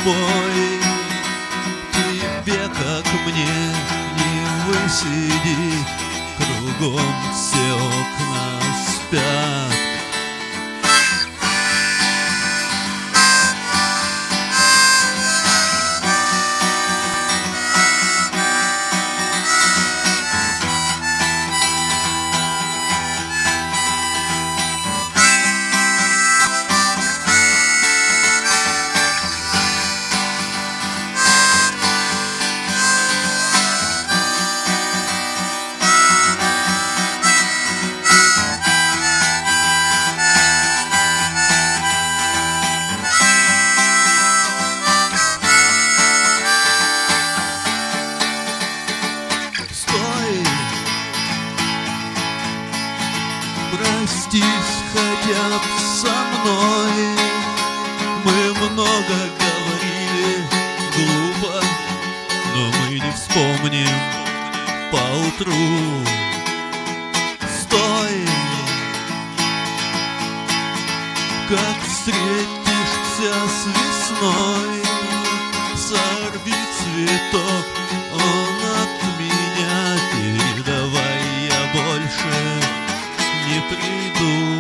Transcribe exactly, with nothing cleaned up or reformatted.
тобой. Тебе, как мне, не высидеть, кругом все окна спят. Простись хотя бы со мной. Мы много говорили глупо, но мы не вспомним поутру. Стой, как встретишься с весной, сорви цветок, он от меня, передавай, я больше не приду.